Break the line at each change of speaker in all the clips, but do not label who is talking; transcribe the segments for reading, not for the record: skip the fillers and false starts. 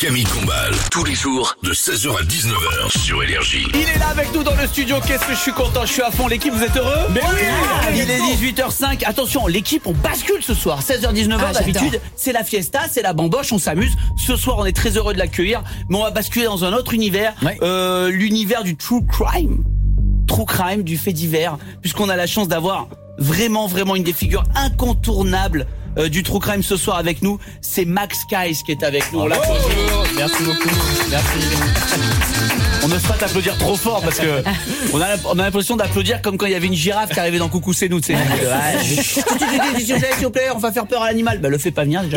Camille Combal, tous les jours de 16h à 19h sur Énergie.
Il est là avec nous dans le studio, qu'est-ce que je suis content, je suis à fond, l'équipe vous êtes heureux?
Mais oui.
Il est 18h05, attention, l'équipe on bascule ce soir, 16h-19h d'habitude, c'est la fiesta, c'est la bamboche, on s'amuse. Ce soir on est très heureux de l'accueillir, mais on va basculer dans un autre univers, l'univers du true crime, du fait divers, puisqu'on a la chance d'avoir vraiment une des figures incontournables du true crime ce soir avec nous, c'est Max Skies qui est avec nous. On l'applaudit.
Merci beaucoup. Merci.
On n'ose pas t'applaudir trop fort parce que on a l'impression d'applaudir comme quand il y avait une girafe qui arrivait dans Coucou c'est nous, tu sais. S'il vous plaît, on va faire peur à l'animal. Bah le fais pas venir déjà.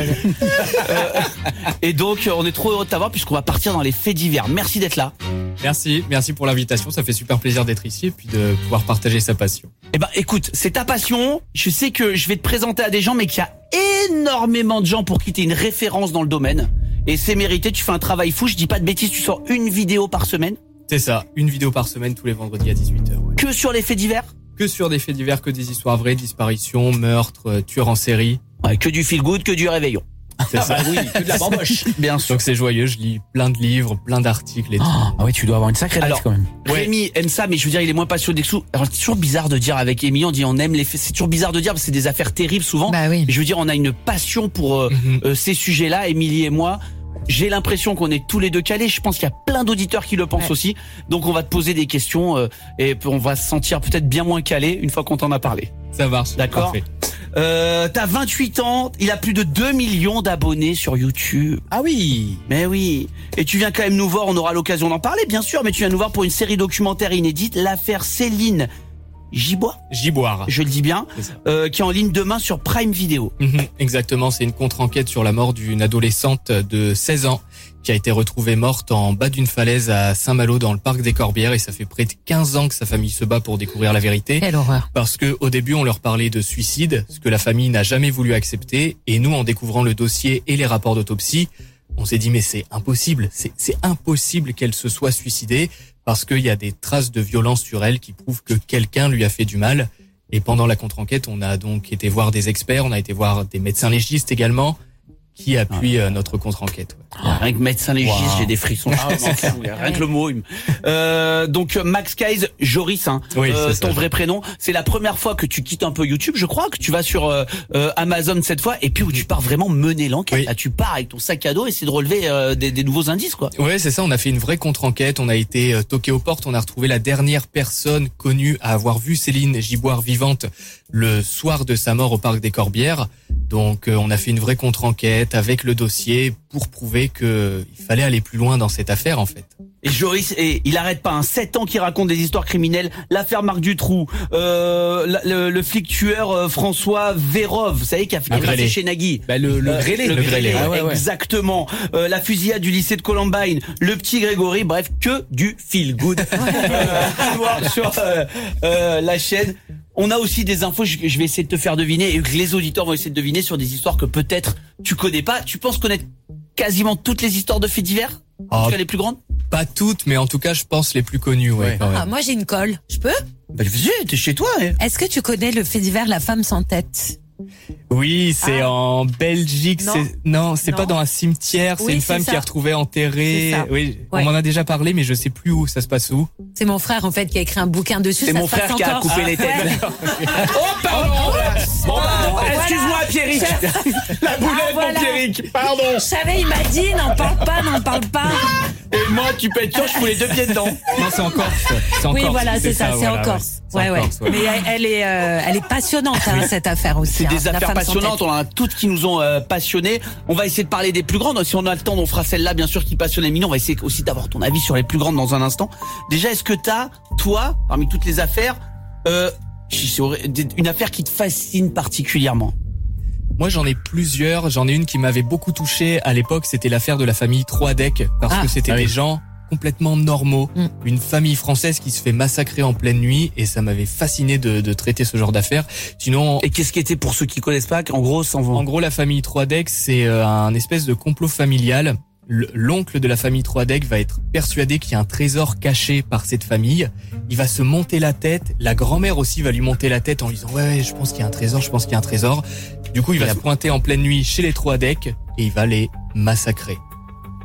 Et donc on est trop heureux de t'avoir puisqu'on va partir dans les faits divers. Merci d'être là.
Merci pour l'invitation, ça fait super plaisir d'être ici et puis de pouvoir partager sa passion.
Eh ben écoute, c'est ta passion, je sais que je vais te présenter à des gens mais qu'il y a énormément de gens pour qui t'es une référence dans le domaine et c'est mérité, tu fais un travail fou, je dis pas de bêtises, tu sors une vidéo par semaine.
C'est ça, une vidéo par semaine tous les vendredis à 18h. Ouais.
Que sur les faits divers?
Que sur des faits divers, que des histoires vraies, disparitions, meurtres, tueurs en série.
Ouais, que du feel good, que du réveillon.
C'est ça.
Oui, que de la bamboche. Bien sûr.
Donc c'est joyeux, je lis plein de livres, plein d'articles et tout.
Ah oui, tu dois avoir une sacrée life quand même.
Rémi aime ça, mais je veux dire, il est moins passionné que sous. Alors c'est toujours bizarre de dire avec Amy, on dit on aime les faits. C'est toujours bizarre de dire parce que c'est des affaires terribles souvent.
Bah oui.
Mais je veux dire, on a une passion pour ces sujets-là, Émilie et moi. J'ai l'impression qu'on est tous les deux calés. Je pense qu'il y a plein d'auditeurs qui le pensent aussi. Donc on va te poser des questions et on va se sentir peut-être bien moins calé une fois qu'on t'en a parlé.
Ça marche.
D'accord.
Parfait.
T'as 28 ans, il a plus de 2 millions d'abonnés sur YouTube.
Ah oui.
Mais oui. Et tu viens quand même nous voir, on aura l'occasion d'en parler bien sûr, mais tu viens nous voir pour une série documentaire inédite, l'affaire Céline Giboire, je le dis bien, qui est en ligne demain sur Prime Video.
Exactement, c'est une contre-enquête sur la mort d'une adolescente de 16 ans qui a été retrouvée morte en bas d'une falaise à Saint-Malo dans le parc des Corbières et ça fait près de 15 ans que sa famille se bat pour découvrir la vérité.
Quelle horreur.
Parce que au début on leur parlait de suicide, ce que la famille n'a jamais voulu accepter et nous en découvrant le dossier et les rapports d'autopsie, on s'est dit mais c'est impossible qu'elle se soit suicidée parce qu'il y a des traces de violence sur elle qui prouvent que quelqu'un lui a fait du mal. Et pendant la contre-enquête, on a donc été voir des experts, on a été voir des médecins légistes également qui appuient notre contre-enquête.
Rien que médecin légiste, j'ai des frissons. Rien que le mot. Donc Max Skies, Joris,
oui,
ton vrai prénom. C'est la première fois que tu quittes un peu YouTube, je crois, que tu vas sur Amazon cette fois, et puis où tu pars vraiment mener l'enquête.
Oui.
Là, tu pars avec ton sac à dos et essayer de relever des nouveaux indices, quoi.
Ouais, c'est ça. On a fait une vraie contre-enquête. On a été toqué aux portes. On a retrouvé la dernière personne connue à avoir vu Céline Giboire vivante le soir de sa mort au parc des Corbières. Donc, on a fait une vraie contre-enquête avec le dossier pour prouver que il fallait aller plus loin dans cette affaire, en fait.
Et Joris, il arrête pas, 7 ans qu'il raconte des histoires criminelles, l'affaire Marc Dutroux, le flic tueur François Vérov, vous savez, qui a fait chez Nagui.
Bah, le grêlé.
Exactement. La fusillade du lycée de Columbine, le petit Grégory, bref, que du feel good. À voir sur la chaîne. On a aussi des infos, je vais essayer de te faire deviner, et que les auditeurs vont essayer de deviner sur des histoires que peut-être tu connais pas. Tu penses connaître quasiment toutes les histoires de faits divers? En tout cas les plus grandes?
Pas toutes, mais en tout cas, je pense les plus connues, ouais.
Ah, moi j'ai une colle. Je peux?
Bah, vas-y, t'es chez toi, hein.
Est-ce que tu connais le fait divers La femme sans tête?
Oui, c'est en Belgique. C'est pas dans un cimetière. C'est une femme qui est retrouvée enterrée. Oui, on m'en a déjà parlé, mais je sais plus où. Ça se passe où?
C'est mon frère en fait qui a écrit un bouquin dessus.
C'est mon frère qui a coupé les têtes. Oh pardon. Bon, excuse-moi Pierrick. La boulette mon Pierrick. Pardon.
Je savais, il m'a dit n'en parle pas.
Et moi, tu peux être sûr, je fous les deux pieds dedans.
Non, c'est en Corse.
Oui, voilà, c'est ça, c'est en Corse. Ouais. Mais elle est passionnante, cette affaire aussi.
C'est des affaires passionnantes, on en a toutes qui nous ont passionnés. On va essayer de parler des plus grandes. Si on a le temps, on fera celle-là, bien sûr, qui passionne Émilie. On va essayer aussi d'avoir ton avis sur les plus grandes dans un instant. Déjà, est-ce que t'as, toi, parmi toutes les affaires, une affaire qui te fascine particulièrement?
Moi, j'en ai plusieurs. J'en ai une qui m'avait beaucoup touché à l'époque. C'était l'affaire de la famille Troadec, parce que c'était des gens complètement normaux. Une famille française qui se fait massacrer en pleine nuit, et ça m'avait fasciné de traiter ce genre d'affaires. Sinon.
Et qu'est-ce qui était, pour ceux qui connaissent pas, en gros,
la famille Troadec, c'est un espèce de complot familial. L'oncle de la famille Troadec va être persuadé qu'il y a un trésor caché par cette famille. Il va se monter la tête. La grand-mère aussi va lui monter la tête en lui disant ouais, je pense qu'il y a un trésor. Du coup, il va se pointer en pleine nuit chez les Troadec et il va les massacrer.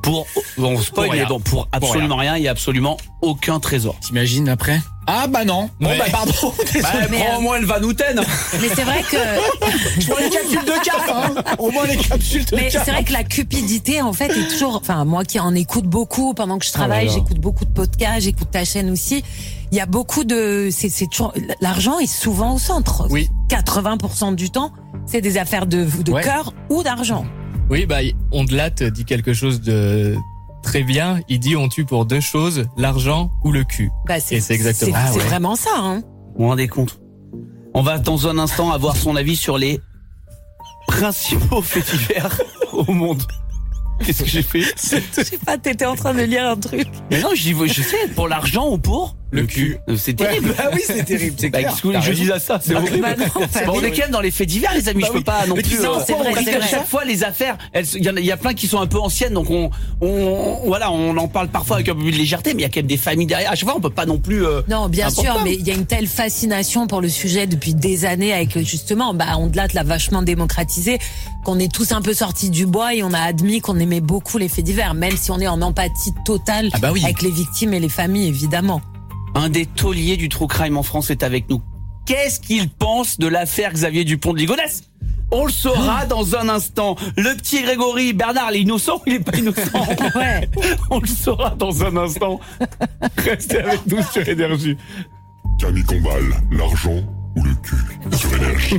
pour absolument rien, il y a absolument aucun trésor.
T'imagines après? Ah bah non. Bon bah pardon.
Prends au moins une vanoutaine.
Mais c'est vrai que
je prends les capsules de cap, hein. Au moins les capsules de cap.
Mais c'est vrai que la cupidité en fait est toujours. Enfin moi qui en écoute beaucoup pendant que je travaille, j'écoute beaucoup de podcasts, j'écoute ta chaîne aussi. Il y a beaucoup de. C'est toujours l'argent est souvent au centre.
Oui.
80% du temps, c'est des affaires de cœur ou d'argent.
Oui, bah Ondelat dit quelque chose de très bien. Il dit on tue pour deux choses, l'argent ou le cul.
Bah
et c'est exactement.
C'est vraiment ça. Hein.
Vous vous rendez compte? On va dans un instant avoir son avis sur les principaux faits divers au monde. Qu'est-ce que j'ai fait?
Je sais pas, t'étais en train de lire un truc.
Mais non, je sais, pour l'argent ou pour
le cul.
C'est terrible.
Ouais, bah oui, c'est terrible, c'est clair.
Je dis à ça, c'est horrible.
Bah non,
On est quand même dans les faits divers, les amis. Je peux pas non plus.
Non, c'est vrai,
parce
c'est
qu'à
vrai.
chaque fois, les affaires, il y a plein qui sont un peu anciennes, donc on en parle parfois avec un peu de légèreté, mais il y a quand même des familles derrière. À chaque fois, on peut pas non plus.
Non, bien sûr, mais il y a une telle fascination pour le sujet depuis des années avec justement, Ondelat l'a vachement démocratisé, qu'on est tous un peu sortis du bois et on a admis qu'on aimait beaucoup les faits divers, même si on est en empathie totale avec les victimes et les familles, évidemment.
Un des tauliers du true crime en France est avec nous. Qu'est-ce qu'il pense de l'affaire Xavier Dupont de Ligonnès? On le saura dans un instant. Le petit Grégory, Bernard, il est innocent, il est pas innocent.
Ouais.
On le saura dans un instant. Restez avec nous sur Énergie.
Camille Combal, l'argent ou le cul sur Énergie.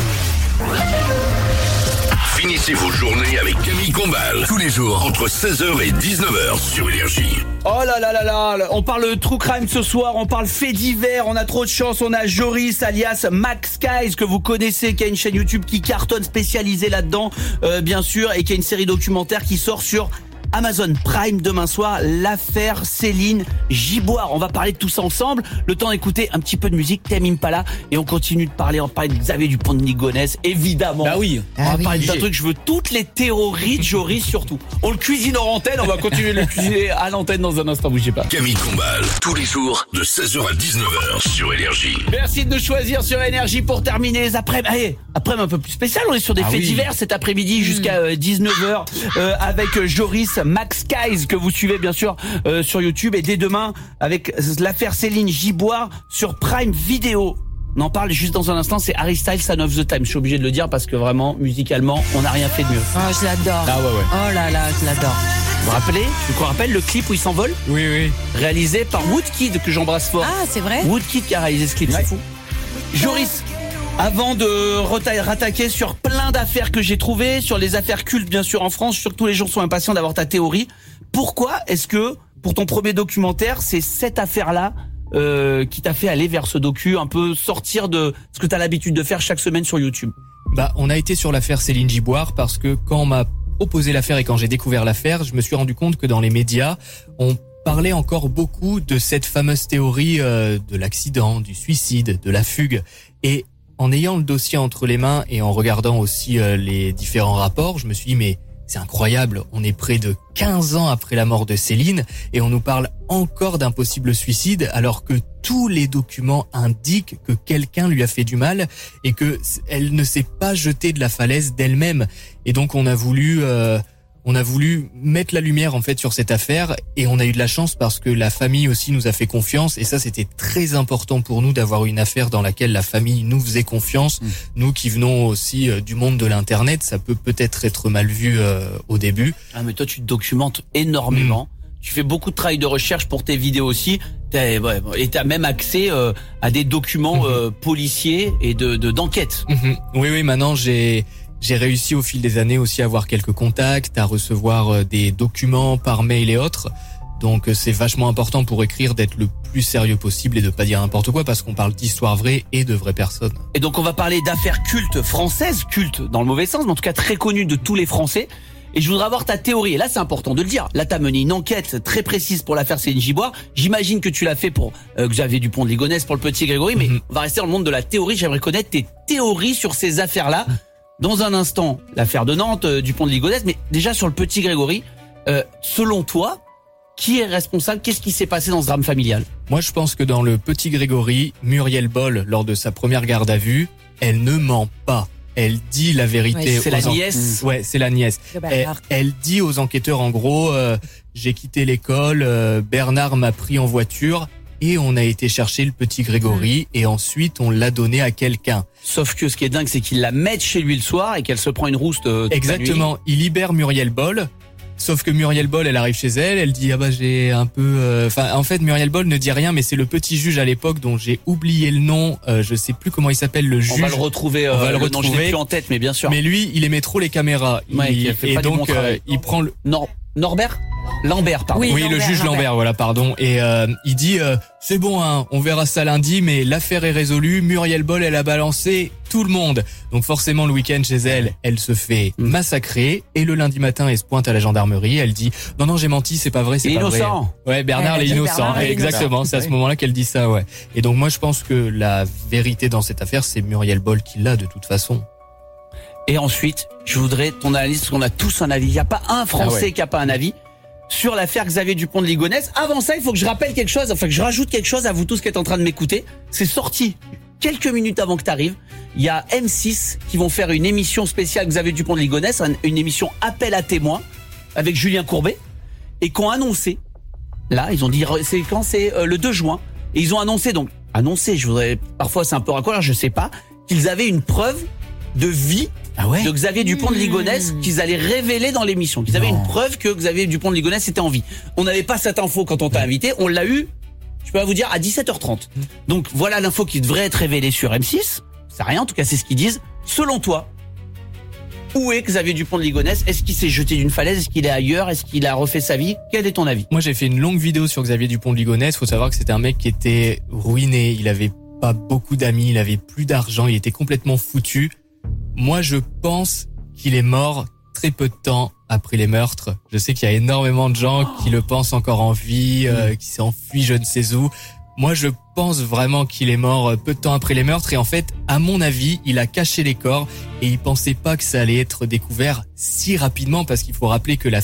Finissez vos journées avec Camille Combal. Tous les jours entre 16h et 19h sur Énergie.
Oh là là là là, on parle true crime ce soir, on parle faits divers, on a trop de chance, on a Joris alias Max Skies que vous connaissez, qui a une chaîne YouTube qui cartonne spécialisée là-dedans, bien sûr, et qui a une série documentaire qui sort sur Amazon Prime demain soir, l'affaire Céline Giboire. On va parler de tout ça ensemble. Le temps d'écouter un petit peu de musique, Tame Impala, et on continue de parler. On va parler de Xavier Dupont de Ligonnès, évidemment.
Bah oui.
On va parler d'un truc. Je veux toutes les théories de Joris surtout. On le cuisine en antenne. On va continuer de le cuisiner à l'antenne dans un instant. Bougez pas.
Camille Combal, tous les jours de 16h à 19h sur Énergie.
Merci de nous choisir sur Énergie pour terminer les après-midi. Allez, après-midi un peu plus spécial. On est sur des faits divers cet après-midi jusqu'à 19h avec Joris, Max Skies que vous suivez bien sûr sur YouTube, et dès demain avec l'affaire Céline Giboire sur Prime Video. On en parle juste dans un instant, c'est Harry Styles, Son of the Time. Je suis obligé de le dire parce que vraiment, musicalement, on n'a rien fait de mieux.
Oh, je l'adore.
Ah ouais.
Oh là là, je l'adore.
Vous vous rappelez? Je vous rappelle le clip où il s'envole?
Oui.
Réalisé par Woodkid, que j'embrasse fort.
Ah, c'est vrai?
Woodkid qui a réalisé ce clip, c'est fou. Joris, avant de rattaquer sur plein d'affaires que j'ai trouvées, sur les affaires cultes bien sûr en France, surtout les gens sont impatients d'avoir ta théorie. Pourquoi est-ce que, pour ton premier documentaire, c'est cette affaire-là qui t'a fait aller vers ce docu, un peu sortir de ce que t'as l'habitude de faire chaque semaine sur YouTube?
On a été sur l'affaire Céline Giboire parce que quand on m'a proposé l'affaire et quand j'ai découvert l'affaire, je me suis rendu compte que dans les médias, on parlait encore beaucoup de cette fameuse théorie de l'accident, du suicide, de la fugue. Et en ayant le dossier entre les mains et en regardant aussi les différents rapports, je me suis dit mais c'est incroyable, on est près de 15 ans après la mort de Céline et on nous parle encore d'un possible suicide alors que tous les documents indiquent que quelqu'un lui a fait du mal et que elle ne s'est pas jetée de la falaise d'elle-même. Et donc on a voulu mettre la lumière en fait sur cette affaire et on a eu de la chance parce que la famille aussi nous a fait confiance et ça c'était très important pour nous d'avoir une affaire dans laquelle la famille nous faisait confiance. Nous qui venons aussi du monde de l'internet, ça peut peut-être être mal vu au début.
Ah mais toi tu te documentes énormément. Tu fais beaucoup de travail de recherche pour tes vidéos aussi. Et t'as même accès à des documents policiers et d'enquête.
Oui, maintenant j'ai réussi au fil des années aussi à avoir quelques contacts, à recevoir des documents par mail et autres. Donc c'est vachement important pour écrire d'être le plus sérieux possible et de pas dire n'importe quoi parce qu'on parle d'histoires vraies et de vraies personnes.
Et donc on va parler d'affaires cultes françaises, cultes dans le mauvais sens, mais en tout cas très connues de tous les Français. Et je voudrais avoir ta théorie. Et là, c'est important de le dire. Là, t'as mené une enquête très précise pour l'affaire Céline Giboire. J'imagine que tu l'as fait pour Xavier Dupont de Ligonnès, pour le petit Grégory. Mais on va rester dans le monde de la théorie. J'aimerais connaître tes théories sur ces affaires-là. Dans un instant, l'affaire de Nantes, Dupont de Ligonnès. Mais déjà, sur le petit Grégory, selon toi, qui est responsable? Qu'est-ce qui s'est passé dans ce drame familial?
Moi, je pense que dans le petit Grégory, Muriel Boll, lors de sa première garde à vue, elle ne ment pas. elle dit la vérité.
C'est la nièce.
Ouais, c'est la nièce. Elle dit aux enquêteurs, en gros, j'ai quitté l'école, Bernard m'a pris en voiture et on a été chercher le petit Grégory et ensuite on l'a donné à quelqu'un.
Sauf que ce qui est dingue, c'est qu'il la met chez lui le soir et qu'elle se prend une rouste.
Exactement. Il libère Muriel Boll. Sauf que Muriel Boll, elle arrive chez elle, elle dit j'ai un peu. En fait, Muriel Boll ne dit rien, mais c'est le petit juge à l'époque dont j'ai oublié le nom. Je sais plus comment il s'appelle le juge.
On va le retrouver.
On va le retrouver.
Nom, je l'ai plus en tête, mais bien sûr.
Mais lui, il aimait trop les caméras.
Et donc
il prend le
Norbert. Lambert, pardon.
Oui, le juge Lambert, voilà, pardon. Et il dit c'est bon, hein, on verra ça lundi, mais l'affaire est résolue. Muriel Boll, elle a balancé tout le monde. Donc forcément, le week-end chez elle, elle se fait massacrer. Et le lundi matin, elle se pointe à la gendarmerie. Elle dit non, j'ai menti, c'est pas vrai, c'est pas
innocent.
vrai. Ouais, Bernard est innocent. Exactement, c'est à ce moment-là qu'elle dit ça, ouais. Et donc moi, je pense que la vérité dans cette affaire, c'est Muriel Boll qui l'a de toute façon.
Et ensuite, je voudrais ton analyse, parce qu'on a tous un avis. Il n'y a pas un Français qui a pas un avis sur l'affaire Xavier Dupont de Ligonnès. Avant ça, il faut que je rappelle quelque chose, enfin que je rajoute quelque chose à vous tous qui êtes en train de m'écouter. C'est sorti quelques minutes avant que tu arrives. Il y a M6 qui vont faire une émission spéciale Xavier Dupont de Ligonnès, une émission appel à témoins avec Julien Courbet, et qui ont annoncé, là, ils ont dit, c'est quand, c'est le 2 juin, et ils ont annoncé, je voudrais, parfois c'est un peu raccourci, je sais pas, qu'ils avaient une preuve de vie de Xavier Dupont de Ligonnès qu'ils allaient révéler dans l'émission, qu'ils avaient une preuve que Xavier Dupont de Ligonnès était en vie. On n'avait pas cette info quand on t'a invité, on l'a eu, je peux vous dire, à 17h30. Donc voilà l'info qui devrait être révélée sur M6, c'est rien, en tout cas c'est ce qu'ils disent. Selon toi, où est Xavier Dupont de Ligonnès? Est-ce qu'il s'est jeté d'une falaise? Est-ce qu'il est ailleurs? Est-ce qu'il a refait sa vie? Quel est ton avis?
Moi j'ai fait une longue vidéo sur Xavier Dupont de Ligonnès, faut savoir que c'était un mec qui était ruiné, il avait pas beaucoup d'amis, il avait plus d'argent, il était complètement foutu. Moi, je pense qu'il est mort très peu de temps après les meurtres. Je sais qu'il y a énormément de gens qui le pensent encore en vie, qui s'est enfui je ne sais où. Moi, je pense vraiment qu'il est mort peu de temps après les meurtres. Et en fait, à mon avis, il a caché les corps et il pensait pas que ça allait être découvert si rapidement, parce qu'il faut rappeler que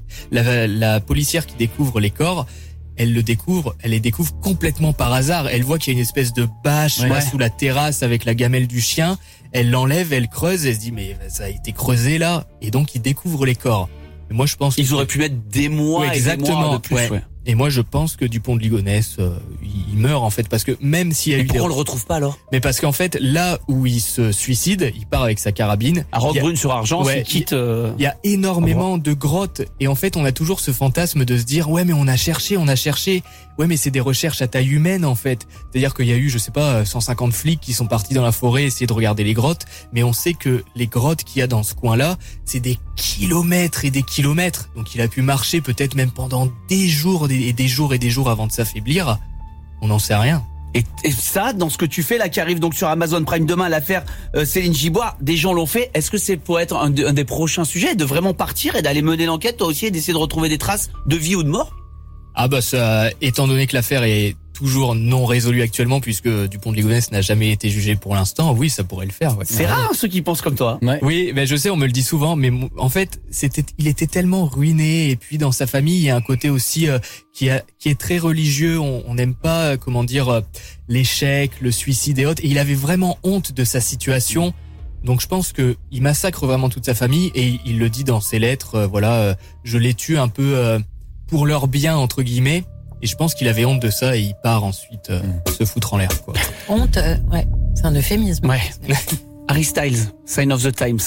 la policière qui découvre les corps, elle les découvre complètement par hasard. Elle voit qu'il y a une espèce de bâche là sous la terrasse avec la gamelle du chien. Elle l'enlève, elle creuse, elle se dit mais ça a été creusé là, et donc ils découvrent les corps. Et moi je pense
ils auraient pu mettre des mois et des mois de plus.
Et moi je pense que Dupont de Ligonnès il meurt en fait, parce que même s'il y a eu
pourquoi on le retrouve pas alors?
Mais parce qu'en fait là où il se suicide, il part avec sa carabine
à Roquebrune-sur-Argent, il quitte.
Il y a énormément de grottes, et en fait on a toujours ce fantasme de se dire ouais mais on a cherché. Ouais mais c'est des recherches à taille humaine en fait. C'est-à-dire qu'il y a eu 150 flics qui sont partis dans la forêt essayer de regarder les grottes, mais on sait que les grottes qu'il y a dans ce coin-là, c'est des kilomètres et des kilomètres. Donc il a pu marcher peut-être même pendant des jours et des jours avant de s'affaiblir. On n'en sait rien.
Et ça, dans ce que tu fais là, qui arrive donc sur Amazon Prime demain, l'affaire Céline Gibois, des gens l'ont fait. Est-ce que c'est pour être un des prochains sujets, de vraiment partir et d'aller mener l'enquête, toi aussi, et d'essayer de retrouver des traces de vie ou de mort?
Ça, étant donné que l'affaire est toujours non résolue actuellement, puisque Dupont de Ligonnès n'a jamais été jugé pour l'instant, oui, ça pourrait le faire. Ouais.
C'est rare ceux qui pensent comme toi.
Ouais. Oui, je sais, on me le dit souvent, mais en fait, il était tellement ruiné, et puis dans sa famille, il y a un côté aussi qui est très religieux. On n'aime pas, l'échec, le suicide et autres. Et il avait vraiment honte de sa situation. Donc je pense que il massacre vraiment toute sa famille, et il le dit dans ses lettres. Je les tue un peu pour leur bien entre guillemets. Et je pense qu'il avait honte de ça, et il part ensuite se foutre en l'air, quoi.
Honte, c'est un euphémisme.
Ouais. Harry Styles, Sign of the Times.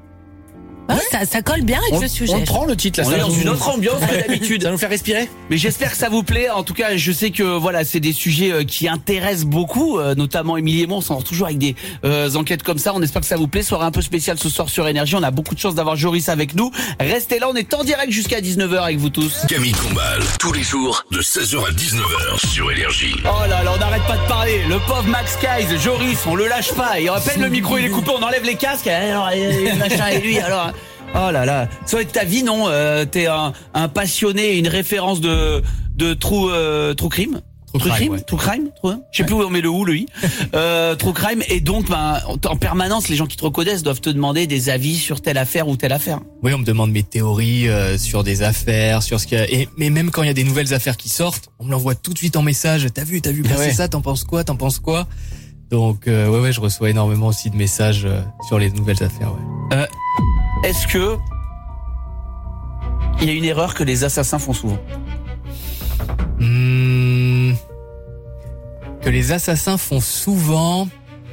Ça colle bien avec le sujet.
On prend le titre là.
On est dans une autre ambiance que d'habitude.
Ça va nous faire respirer.
Mais j'espère que ça vous plaît. En tout cas, je sais que c'est des sujets qui intéressent beaucoup, notamment Émilie et moi. On s'en sort toujours avec des enquêtes comme ça. On espère que ça vous plaît. Soirée un peu spéciale ce soir sur Énergie. On a beaucoup de chance d'avoir Joris avec nous. Restez là, on est en direct jusqu'à 19h avec vous tous.
Camille Combal, tous les jours de 16h à 19h sur Énergie.
Oh là là, on n'arrête pas de parler. Le pauvre Max Kaiser, Joris, on le lâche pas. Il rappelle le micro, il est coupé, on enlève les casques. Alors, machin et lui, alors. Oh là là, ça va être ta vie, non? T'es un passionné, une référence de true crime. True crime, je sais plus où on met le i. True crime, et donc en permanence les gens qui te reconnaissent doivent te demander des avis sur telle affaire ou telle affaire.
Oui, on me demande mes théories sur des affaires, sur ce qu'il y a, mais même quand il y a des nouvelles affaires qui sortent, on me l'envoie tout de suite en message. T'as vu passer ça, t'en penses quoi? Donc ouais, je reçois énormément aussi de messages sur les nouvelles affaires. Ouais.
Est-ce que il y a une erreur que les assassins font souvent?
Que les assassins font souvent,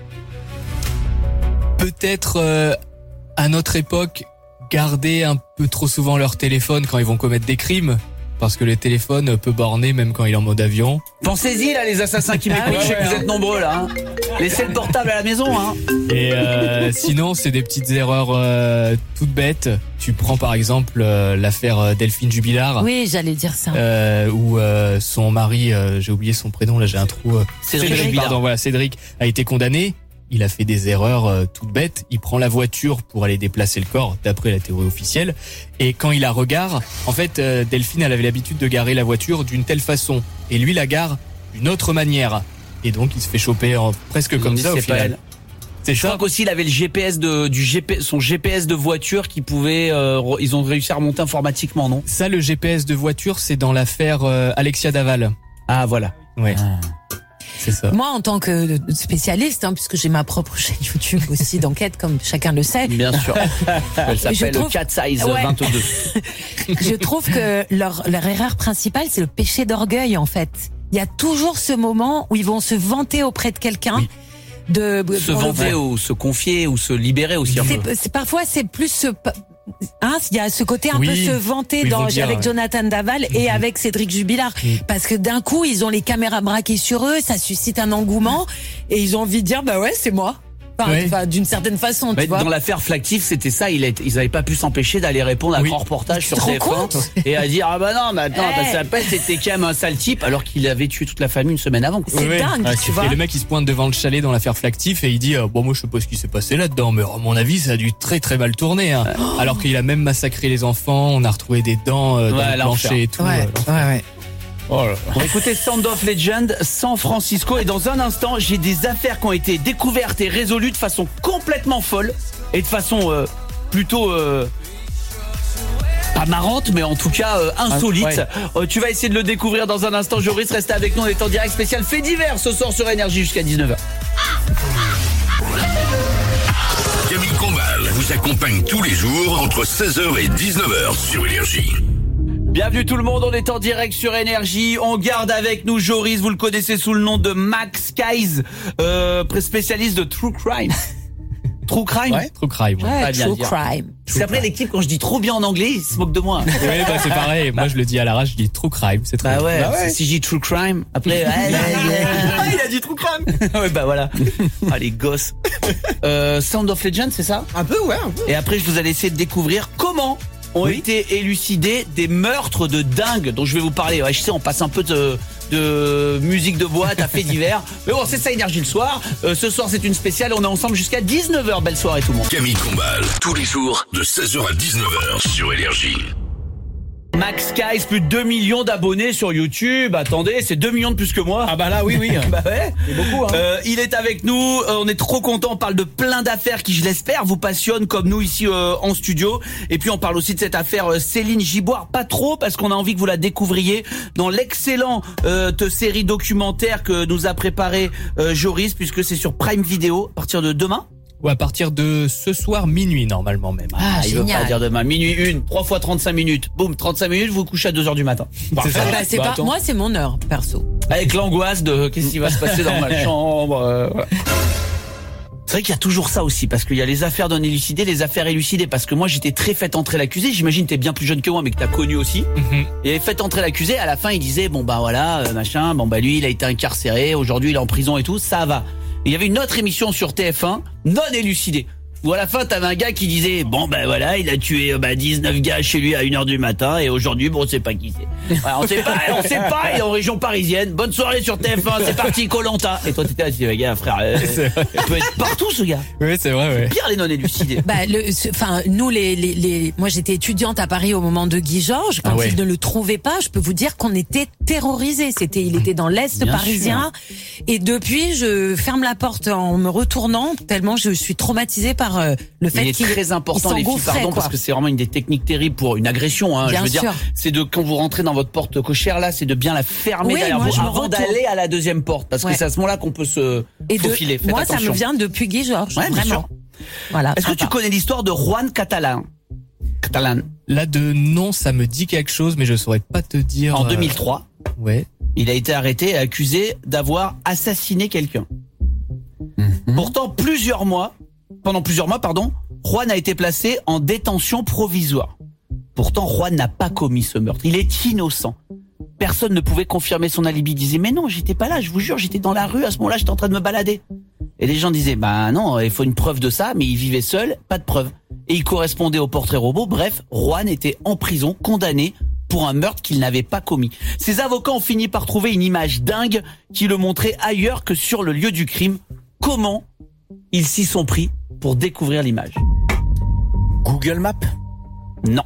peut-être à notre époque, garder un peu trop souvent leur téléphone quand ils vont commettre des crimes. Parce que le téléphone peut borner même quand il est en mode avion.
Pensez-y là, les assassins qui m'écoutent, je sais que vous êtes nombreux là. Laissez le portable à la maison.
Et sinon, c'est des petites erreurs toutes bêtes. Tu prends par exemple l'affaire Delphine Jubilard.
Oui, j'allais dire ça.
Où son mari, j'ai oublié son prénom, là j'ai un trou.
Cédric,
pardon, voilà, Cédric a été condamné. Il a fait des erreurs toutes bêtes. Il prend la voiture pour aller déplacer le corps, d'après la théorie officielle. Et quand il la regare, en fait, Delphine, elle avait l'habitude de garer la voiture d'une telle façon. Et lui, la gare d'une autre manière. Et donc, il se fait choper presque comme ça au final.
C'est je crois qu'aussi, il avait le GPS son GPS de voiture qui pouvait, ils ont réussi à remonter informatiquement, non?
Ça, le GPS de voiture, c'est dans l'affaire Alexia Daval.
Ah, voilà.
Ouais. C'est ça.
Moi, en tant que spécialiste, puisque j'ai ma propre chaîne YouTube aussi d'enquête, comme chacun le sait.
Bien sûr. Elle s'appelle Cat Size 22.
Je trouve que leur erreur principale, c'est le péché d'orgueil, en fait. Il y a toujours ce moment où ils vont se vanter auprès de quelqu'un. Oui.
Se vanter ou se confier ou se libérer aussi.
Parfois, c'est plus il y a ce côté un peu se vanter avec Jonathan Daval et avec Cédric Jubilard. Parce que d'un coup, ils ont les caméras braquées sur eux, ça suscite un engouement et ils ont envie de dire, bah ouais, c'est moi. Enfin, d'une certaine façon, tu vois.
Dans l'affaire Flactif, c'était ça, ils avaient pas pu s'empêcher d'aller répondre à un grand reportage sur TF1 et à dire, ah bah non, mais attends, c'était quand même un sale type alors qu'il avait tué toute la famille une semaine avant.
C'est dingue, tu vois.
Et le mec, il se pointe devant le chalet dans l'affaire Flactif et il dit, bon, moi, je sais pas ce qui s'est passé là-dedans, mais à mon avis, ça a dû très très mal tourner, hein. Alors qu'il a même massacré les enfants, on a retrouvé des dents dans le plancher et tout.
Ouais.
Oh là. On va écouter Sound of Legend, San Francisco, et dans un instant, j'ai des affaires qui ont été découvertes et résolues de façon complètement folle et de façon plutôt pas marrante, mais en tout cas insolite. Tu vas essayer de le découvrir dans un instant. Joris, restez avec nous, on est en direct spécial fait divers ce soir sur Énergie jusqu'à 19h.
Camille Combal vous accompagne tous les jours entre 16h et 19h sur Énergie.
Bienvenue tout le monde, on est en direct sur Énergie. On garde avec nous Joris, vous le connaissez sous le nom de Max Skies, spécialiste de True Crime. True Crime?
Ouais, True Crime.
Ouais, True Crime.
C'est après l'équipe, quand je dis trop bien en anglais, ils se moquent de moi.
Oui, c'est pareil. Moi, je le dis à l'arrache, je dis True Crime. C'est très
bien. Si je dis True Crime, après, il a dit True Crime. Ouais, bah voilà. Ah, les gosses. Sound of Legend, c'est ça?
Un peu, ouais, un peu.
Et après, je vous allez essayer de découvrir comment ont été élucidés des meurtres de dingue dont je vais vous parler. Ouais, je sais, on passe un peu de musique de boîte à faits divers. Mais bon, c'est ça Énergie le soir. Ce soir, c'est une spéciale. On est ensemble jusqu'à 19h. Belle soirée tout le monde.
Camille Combal, tous les jours de 16h à 19h sur Énergie.
Max Skies, plus de 2 millions d'abonnés sur YouTube. Attendez, c'est 2 millions de plus que moi.
Ah bah là, oui.
Bah ouais.
C'est beaucoup, hein.
Il est avec nous. On est trop contents. On parle de plein d'affaires qui, je l'espère, vous passionnent comme nous ici en studio. Et puis, on parle aussi de cette affaire Céline Giboire. Pas trop, parce qu'on a envie que vous la découvriez dans l'excellente série documentaire que nous a préparé Joris, puisque c'est sur Prime Video à partir de demain.
Ou à partir de ce soir minuit normalement même.
Ah, il veut pas dire demain. Minuit 3 fois 35 minutes. Boum, 35 minutes, vous couchez à 2h du matin.
C'est ça.
Moi, c'est mon heure, perso.
Avec l'angoisse de qu'est-ce qui va se passer dans ma chambre. Voilà. C'est vrai qu'il y a toujours ça aussi, parce qu'il y a les affaires non élucidées, les affaires élucidées, parce que moi j'étais très fait entrer l'accusé, j'imagine t'es bien plus jeune que moi mais que t'as connu aussi. Et fait entrer l'accusé, à la fin il disait bon bah voilà, machin, bon bah lui il a été incarcéré, aujourd'hui il est en prison et tout, ça va. Il y avait une autre émission sur TF1 non élucidée où à la fin t'avais un gars qui disait bon ben voilà il a tué 19 gars chez lui à 1h du matin et aujourd'hui bon on sait pas qui c'est. Voilà, on sait pas, il est en région parisienne. Bonne soirée sur TF1, c'est parti Koh-Lanta. Et toi t'étais là, tu dis gars frère, il peut être partout ce gars.
Oui c'est vrai. Ouais.
Pire les non élucidés.
Bah nous moi j'étais étudiante à Paris au moment de Guy Georges quand il ne le trouvait pas, je peux vous dire qu'on était terrorisée. Il était dans l'Est
Bien
parisien. Et depuis, je ferme la porte en me retournant tellement je suis traumatisée par le fait qu'il
est très important, les filles, pardon, parce que c'est vraiment une des techniques terribles pour une agression, hein.
Bien
je veux
sûr.
dire, c'est de, quand vous rentrez dans votre porte cochère, là, c'est de bien la fermer derrière vous avant d'aller à la deuxième porte, parce que c'est à ce moment-là qu'on peut se faufiler. Faites
moi,
attention.
ça me vient depuis Guy Georges.
Ouais, bien
vraiment.
sûr.
Voilà.
Est-ce que tu connais l'histoire de Juan Catalan?
Là, de nom, ça me dit quelque chose, mais je saurais pas te dire.
En 2003.
Ouais.
Il a été arrêté et accusé d'avoir assassiné quelqu'un. Pourtant, pendant plusieurs mois, Juan a été placé en détention provisoire. Pourtant, Juan n'a pas commis ce meurtre. Il est innocent. Personne ne pouvait confirmer son alibi. Il disait, mais non, j'étais pas là, je vous jure, j'étais dans la rue, à ce moment-là, j'étais en train de me balader. Et les gens disaient, bah non, il faut une preuve de ça, mais il vivait seul, pas de preuve. Et il correspondait au portrait robot. Bref, Juan était en prison, condamné pour un meurtre qu'il n'avait pas commis. Ses avocats ont fini par trouver une image dingue qui le montrait ailleurs que sur le lieu du crime. Comment ils s'y sont pris pour découvrir l'image?
Google Maps?
Non.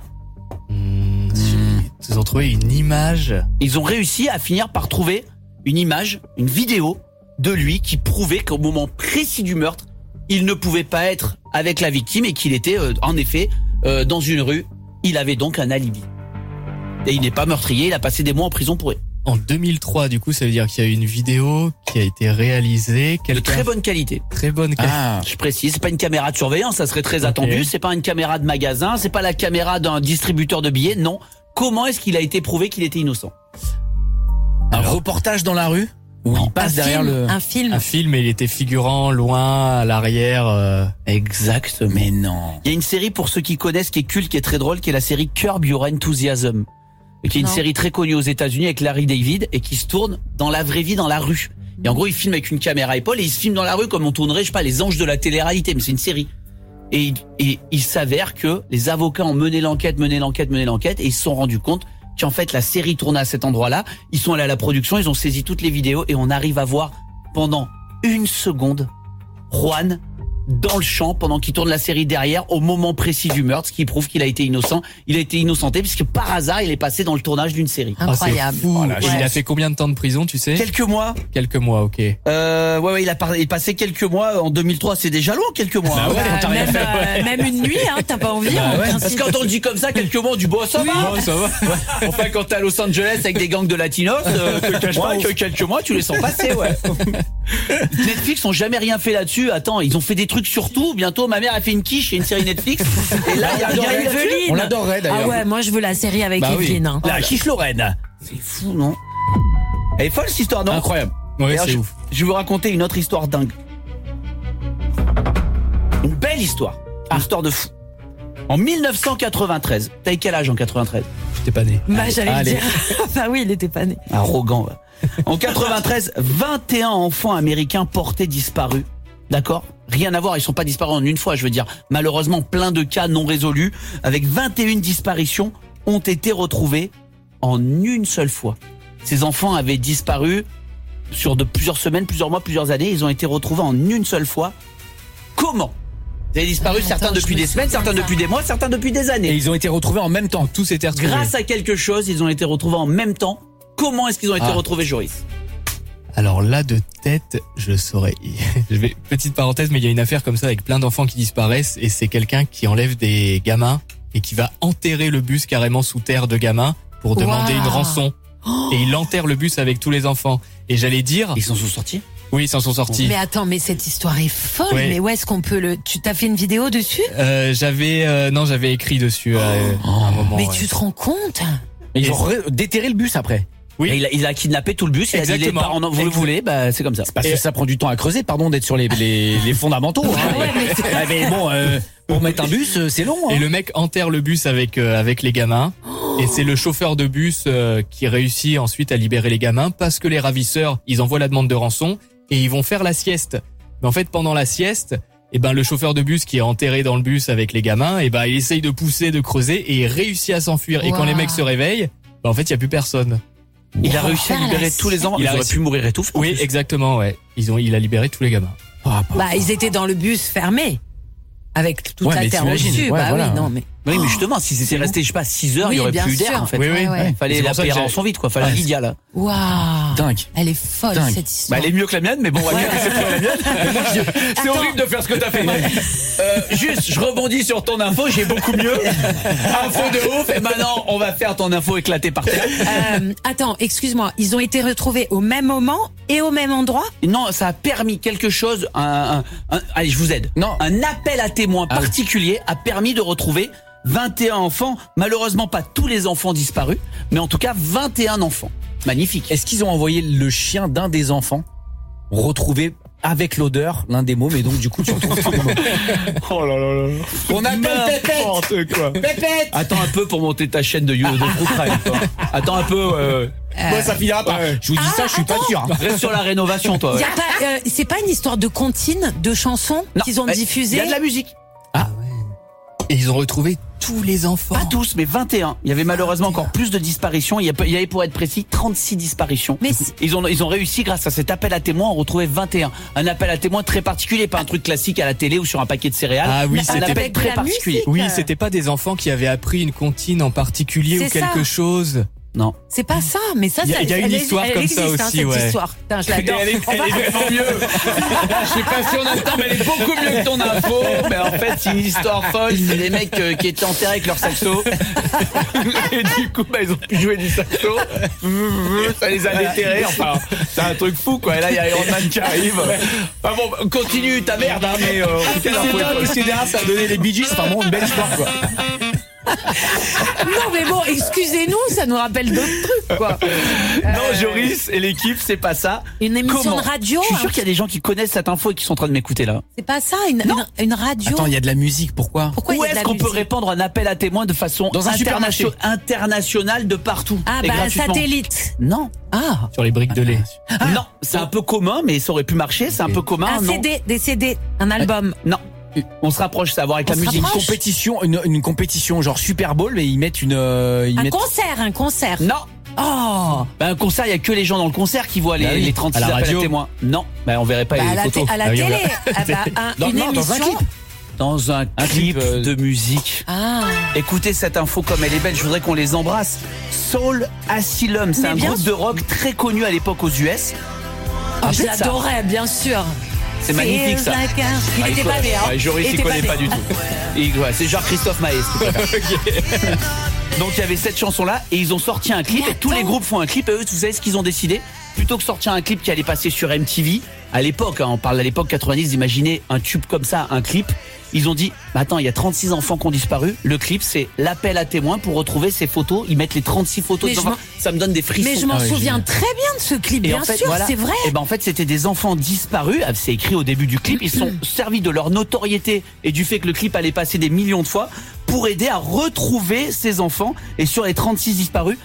Ils ont trouvé une image.
Ils ont réussi à finir par trouver une image, une vidéo de lui qui prouvait qu'au moment précis du meurtre, il ne pouvait pas être avec la victime et qu'il était en effet dans une rue. Il avait donc un alibi. Et il n'est pas meurtrier, il a passé des mois en prison pour rien.
En 2003, du coup, ça veut dire qu'il y a eu une vidéo qui a été réalisée.
De très bonne qualité.
Très bonne qualité.
Ah, je précise, c'est pas une caméra de surveillance, ça serait très attendu. C'est pas une caméra de magasin, c'est pas la caméra d'un distributeur de billets, non. Comment est-ce qu'il a été prouvé qu'il était innocent?
Un reportage dans la rue? Où il passe derrière
Un film.
Un film, et il était figurant, loin, à l'arrière.
Exactement.
Mais non.
Il y a une série, pour ceux qui connaissent, qui est culte, qui est très drôle, qui est la série Curb Your Enthusiasm. Qui est une série très connue aux États-Unis avec Larry David et qui se tourne dans la vraie vie, dans la rue. Et en gros, il filme avec une caméra à épaule et il se filme dans la rue comme on tournerait, je sais pas, les anges de la télé-réalité, mais c'est une série. Et il s'avère que les avocats ont mené l'enquête et ils se sont rendus compte qu'en fait la série tournait à cet endroit-là. Ils sont allés à la production, ils ont saisi toutes les vidéos et on arrive à voir pendant une seconde Juan dans le champ pendant qu'il tourne la série derrière au moment précis du meurtre, ce qui prouve qu'il a été innocent. Il a été innocenté puisque par hasard il est passé dans le tournage d'une série.
Incroyable.
Oh, et il a fait combien de temps de prison, tu sais?
Quelques mois.
Quelques mois, ok.
Ouais, il a passé quelques mois en 2003. C'est déjà long, quelques mois.
Bah ouais, quand t'as rien fait.
Même une nuit, hein, t'as pas envie.
Bah ouais.
Parce que quand on le dit comme ça, quelques mois, du bois, ça va.
Ça va.
Enfin, quand t'es à Los Angeles avec des gangs de latinos, que quelques mois, tu les sens passer, ouais. Netflix ont jamais rien fait là-dessus. Attends, ils ont fait des trucs sur tout. Bientôt, ma mère a fait une quiche et une série Netflix. Et là, il y a rien là-dessus.
On l'adorerait d'ailleurs.
Ah ouais, moi je veux la série avec Evelyne. Hein.
La quiche Lorraine. C'est fou, non? Elle est folle, cette histoire, non?
Incroyable.
Ouais,
D'ailleurs,
c'est ouf.
Je vais vous raconter une autre histoire dingue. Une belle histoire. Une histoire de fou. En 1993. T'as quel âge en 93?
J'étais pas né.
Bah j'allais le
Allez.
dire. Bah oui, il était pas né.
Arrogant. Va. En 93, 21 enfants américains portés disparus. D'accord? Rien à voir, ils sont pas disparus en une fois, je veux dire. Malheureusement, plein de cas non résolus, avec 21 disparitions, ont été retrouvés en une seule fois. Ces enfants avaient disparu sur de plusieurs semaines, plusieurs mois, plusieurs années. Ils ont été retrouvés en une seule fois. Comment? Ils avaient disparu, certains depuis des semaines, certains depuis des mois, certains depuis des années.
Et ils ont été retrouvés en même temps.
Tous étaient retrouvés.
Grâce à quelque chose, ils ont été retrouvés en même temps. Comment est-ce qu'ils ont été retrouvés, Joris?
Alors là, de tête, je saurais. Petite parenthèse, mais il y a une affaire comme ça avec plein d'enfants qui disparaissent et c'est quelqu'un qui enlève des gamins et qui va enterrer le bus carrément sous terre de gamins pour demander une rançon. Et il enterre le bus avec tous les enfants. Et j'allais dire...
Ils s'en sont sortis?
Oui, ils s'en sont sortis.
Mais attends, mais cette histoire est folle.
Ouais.
Mais où est-ce qu'on peut tu t'as fait une vidéo dessus?
J'avais écrit dessus à un moment.
Mais tu te rends compte?
Ils ont déterré le bus après.
Oui.
Et il a kidnappé tout le bus, il a dit les parents, vous le voulez, bah c'est comme ça.
Parce que ça prend du temps à creuser, pardon d'être sur les fondamentaux. Hein. Mais bon, pour mettre un bus, c'est long. Hein.
Et le mec enterre le bus avec les gamins. Et c'est le chauffeur de bus qui réussit ensuite à libérer les gamins parce que les ravisseurs, ils envoient la demande de rançon et ils vont faire la sieste. Mais en fait, pendant la sieste, le chauffeur de bus qui est enterré dans le bus avec les gamins, il essaye de pousser, de creuser et il réussit à s'enfuir. Et quand les mecs se réveillent, en fait, il y a plus personne.
Il a réussi à libérer tous les enfants. Ils auraient pu mourir étouffés.
Oui, exactement, ouais. Il a libéré tous les gamins.
Bah, ils étaient dans le bus fermé. Avec toute la terre au-dessus.
Ouais,
bah
voilà.
oui, non, mais.
Oui, mais justement, si c'était resté, je sais pas, 6 heures, il y aurait plus d'air, en fait.
Oui.
Fallait la payer en son vite, quoi. Fallait Lydia, là.
Waouh.
Dingue.
Elle est folle, cette histoire.
Elle est mieux que la mienne, mais bon, c'est pas la mienne. C'est horrible de faire ce que t'as fait. Juste, je rebondis sur ton info, j'ai beaucoup mieux. Info de ouf, et maintenant, on va faire ton info éclatée par terre.
Attends, excuse-moi, ils ont été retrouvés au même moment et au même endroit?
Non, ça a permis quelque chose, allez, je vous aide.
Non.
Un appel à témoins particulier a permis de retrouver 21 enfants, malheureusement pas tous les enfants disparus, mais en tout cas 21 enfants. Magnifique.
Est-ce qu'ils ont envoyé le chien d'un des enfants retrouvé avec l'odeur l'un des mômes et donc du coup tu retrouves tous les mômes.
Oh là là là.
On appelle
Pépette.
quoi. Pépette.
Attends un peu pour monter ta chaîne de YouTube. Attends un peu.
Moi ça finira pas. Je vous dis ça, je suis pas sûr.
Reste sur la rénovation, toi.
Y a pas, c'est pas une histoire de comptines, de chansons qu'ils ont diffusées?
Il y a de la musique.
Et ils ont retrouvé tous les enfants.
Pas tous, mais 21. Il y avait malheureusement encore plus de disparitions. Il y avait, pour être précis, 36 disparitions.
Mais
ils ont réussi, grâce à cet appel à témoins, à retrouver 21. Un appel à témoins très particulier, pas un truc classique à la télé ou sur un paquet de céréales.
Ah oui,
un appel très particulier.
Oui, c'était pas des enfants qui avaient appris une comptine en particulier ou quelque chose.
Non.
C'est pas ça, mais ça,
il y a une histoire comme ça aussi,
cette histoire. Putain, je l'adore.
Elle est vraiment mieux. Je sais pas si on a le temps, mais elle est beaucoup mieux que ton info. Mais en fait, c'est une histoire folle. C'est des mecs qui étaient enterrés avec leur saxo. Et du coup, ils ont pu jouer du saxo. Ça les a déterrés. Enfin, c'est un truc fou, quoi. Et là, il y a Iron Man qui arrive. Enfin bon, continue ta merde, hein, mais
c'est derrière ça a donné les Bee Gees, c'est vraiment une belle histoire quoi.
Non mais bon, excusez-nous, ça nous rappelle d'autres trucs quoi.
Non, Joris et l'équipe, c'est pas ça.
Une émission de radio.
Je suis sûr qu'il y a des gens qui connaissent cette info et qui sont en train de m'écouter là.
C'est pas ça, une radio.
Attends, il y a de la musique, pourquoi?
Où est-ce qu'on peut répandre un appel à témoins de façon internationale de partout?
Ah bah un satellite.
Non.
Ah.
Sur les briques de lait.
Non, c'est un peu commun, mais ça aurait pu marcher. C'est un peu commun.
Un CD, des CD, un album.
Non. On se rapproche, ça va voir avec la musique.
Une compétition genre Super Bowl, mais ils mettent un
concert.
Non.
Oh.
Un concert, il y a que les gens dans le concert qui voient les 36 appels à témoins. Non, on verrait pas les photos.
À la télé. Une émission.
Dans un clip.
Dans un clip de musique.
Ah.
Écoutez cette info comme elle est belle, je voudrais qu'on les embrasse. Soul Asylum, c'est un groupe de rock très connu à l'époque aux US.
Je l'adorais, bien sûr.
C'est magnifique ça.
Il était pas né, hein.
Joris il connaît pas du tout. C'est genre Christophe Maé. Donc il y avait cette chanson là et ils ont sorti un clip et tous les groupes font un clip et eux vous savez ce qu'ils ont décidé? Plutôt que sortir un clip qui allait passer sur MTV à l'époque, on parle à l'époque 90, imaginez un tube comme ça, un clip. Ils ont dit, attends, il y a 36 enfants qui ont disparu. Le clip, c'est l'appel à témoins pour retrouver ces photos. Ils mettent les 36 photos des enfants. Ça me donne des frissons.
Mais je m'en souviens très bien de ce clip, bien sûr, c'est vrai.
Et en fait, c'était des enfants disparus. C'est écrit au début du clip. Ils sont servis de leur notoriété et du fait que le clip allait passer des millions de fois pour aider à retrouver ces enfants. Et sur les 36 disparus,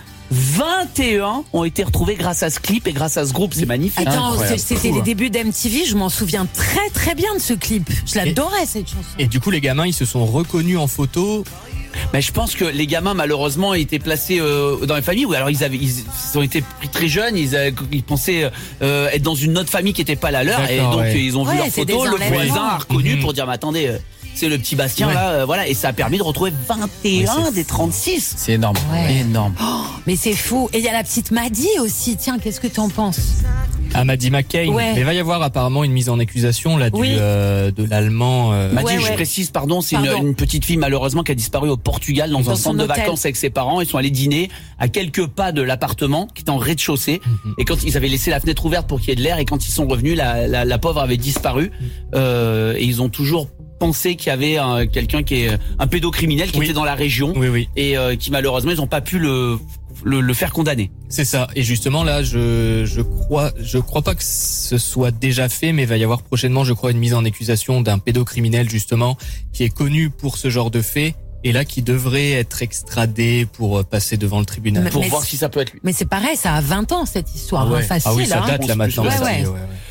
21 ont été retrouvés grâce à ce clip et grâce à ce groupe. C'est magnifique.
Attends, c'était les débuts d'MTV. Je m'en souviens très très bien de ce clip. Je l'adorais cette chanson.
Et du coup, les gamins, ils se sont reconnus en photo.
Mais je pense que les gamins malheureusement étaient placés dans les familles où alors ils ont été pris très jeunes, ils pensaient être dans une autre famille qui n'était pas la leur. D'accord, et donc ils ont vu leurs photos, le voisin a reconnu pour dire mais attendez c'est le petit Bastien là, voilà, et ça a permis de retrouver 21 des 36.
C'est énorme, énorme.
Oh, mais c'est fou. Et il y a la petite Maddie aussi. Tiens, qu'est-ce que t'en penses?
Maddie McCain. Mais il va y avoir apparemment une mise en accusation là de l'allemand.
Maddie, je précise, c'est une petite fille malheureusement qui a disparu au Portugal dans un centre de vacances avec ses parents. Ils sont allés dîner à quelques pas de l'appartement qui était en rez-de-chaussée. Et quand ils avaient laissé la fenêtre ouverte pour qu'il y ait de l'air, et quand ils sont revenus, la pauvre avait disparu. Et ils ont toujours pensé qu'il y avait quelqu'un qui est un pédocriminel qui était dans la région et qui malheureusement ils n'ont pas pu le faire condamner.
C'est ça. Et justement là, je crois pas que ce soit déjà fait, mais il va y avoir prochainement, je crois, une mise en accusation d'un pédocriminel justement qui est connu pour ce genre de faits. Et là, qui devrait être extradé pour passer devant le tribunal.
Pour voir si ça peut être lui.
Mais c'est pareil, ça a 20 ans cette histoire, facile.
Ah oui, ça date là maintenant.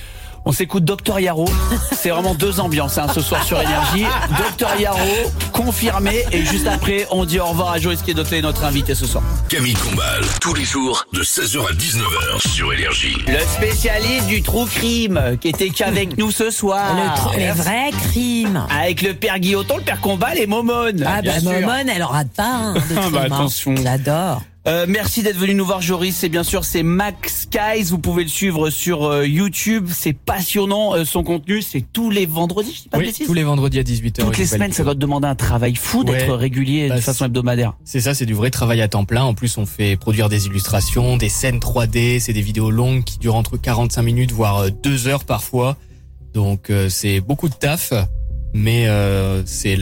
On s'écoute Dr Yaro. C'est vraiment deux ambiances ce soir sur Énergie. Dr Yaro, confirmé. Et juste après, on dit au revoir à Joël Guédoté, notre invité ce soir.
Camille Combal, tous les jours de 16h à 19h sur Énergie.
Le spécialiste du true crime qui était qu'avec nous ce soir.
Les vrais crimes.
Avec le père Guilloton, le père Combal et Momone.
Ah
bien sûr.
Momone, elle rate pas de crime.
Attention.
J'adore.
Merci d'être venu nous voir, Joris. Et bien sûr, c'est Max Skies. Vous pouvez le suivre sur YouTube. C'est passionnant, son contenu. C'est tous les vendredis, je dis pas de bêtises.
Tous les vendredis à 18h.
Toutes les semaines, ça doit te demander un travail fou d'être régulier de façon hebdomadaire.
C'est ça, c'est du vrai travail à temps plein. En plus, on fait produire des illustrations, des scènes 3D. C'est des vidéos longues qui durent entre 45 minutes, voire 2 heures parfois. Donc, c'est beaucoup de taf. Mais c'est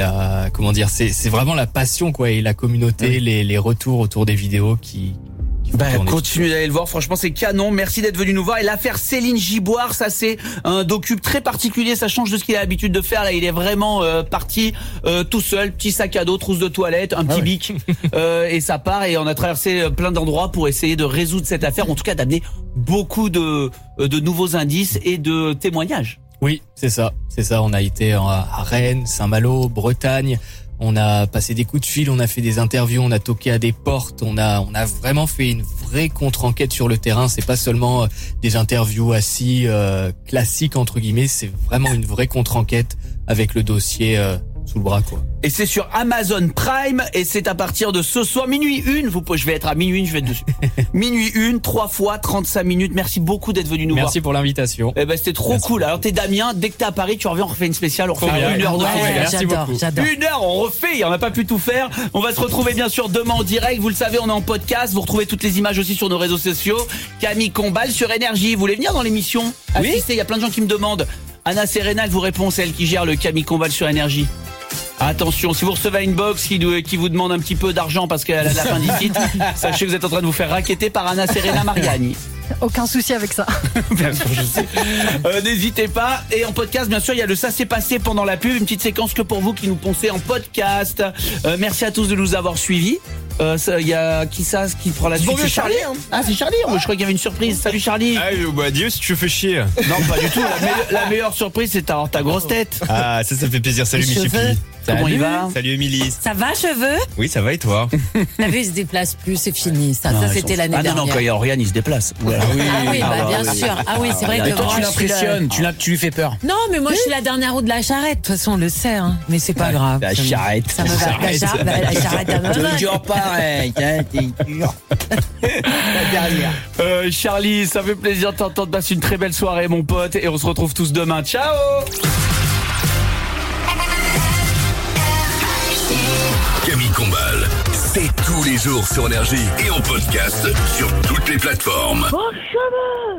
c'est vraiment la passion quoi et la communauté, les retours autour des vidéos qui
continuez d'aller le voir, franchement c'est canon. Merci d'être venu nous voir. Et l'affaire Céline Giboire, ça c'est un docu très particulier, ça change de ce qu'il a l'habitude de faire. Là il est vraiment parti tout seul, petit sac à dos, trousse de toilette, un petit bic et ça part, et on a traversé plein d'endroits pour essayer de résoudre cette affaire, en tout cas d'amener beaucoup de nouveaux indices et de témoignages.
Oui, c'est ça. On a été à Rennes, Saint-Malo, Bretagne. On a passé des coups de fil, on a fait des interviews, on a toqué à des portes. On a vraiment fait une vraie contre-enquête sur le terrain. C'est pas seulement des interviews assis classiques entre guillemets. C'est vraiment une vraie contre-enquête avec le dossier sous le bras quoi.
Et c'est sur Amazon Prime et c'est à partir de ce soir minuit 1. Je vais être à minuit 1, je vais être dessus. Minuit 1, 3 fois 35 minutes. Merci beaucoup d'être venu nous voir.
Merci pour l'invitation.
C'était trop cool. Alors t'es Damien, dès que t'es à Paris, tu reviens, on refait une spéciale, on refait 1 heure de
Merci beaucoup.
J'adore.
1 heure, on refait, on n'a pas pu tout faire. On va se retrouver bien sûr demain en direct. Vous le savez, on est en podcast. Vous retrouvez toutes les images aussi sur nos réseaux sociaux. Camille Combal sur Énergie. Vous voulez venir dans l'émission? Assister, il y a plein de gens qui me demandent. Anna Serena, elle vous répond, c'est elle qui gère le Camille Combal sur Énergie. Attention, si vous recevez une box qui vous demande un petit peu d'argent parce qu'elle a de la appendicite, sachez que vous êtes en train de vous faire racketter par Anna Serena Mariani.
Aucun souci avec ça.
Bien sûr, je sais. N'hésitez pas. Et en podcast, bien sûr, il y a le Ça s'est passé pendant la pub, une petite séquence que pour vous qui nous poncez en podcast. Merci à tous de nous avoir suivis. Il y a qui prend la suite?
Bon,
c'est
Charlie, hein.
Ah, c'est Charlie. Je crois qu'il y avait une surprise. Salut Charlie.
Ah, bah Dieu, si tu fais chier.
Non, pas du tout. La meilleure surprise, c'est ta grosse tête.
Ah, ça fait plaisir. Salut Michi.
Comment il va?
Salut Émilie.
Ça va, cheveux?
Oui, ça va et toi?
T'as vu, il se déplace plus, c'est fini. Ça c'était l'année dernière.
Ah non, quand il y a Oriane, il se déplace.
Bien sûr. Ah oui, c'est vrai que
Toi,
moi,
tu l'impressionnes, tu lui fais peur.
Non, mais moi, je suis la dernière roue de la charrette. De toute façon, on le sait, hein. Mais c'est pas grave.
La charrette.
Ça me va. La charrette à maman.
Toujours pareil, t'es dur. La dernière.
Charlie, ça fait plaisir de t'entendre. Passe une très belle soirée, mon pote. Et on se retrouve tous demain. Ciao!
Camille Combal, c'est tous les jours sur Énergie et en podcast sur toutes les plateformes.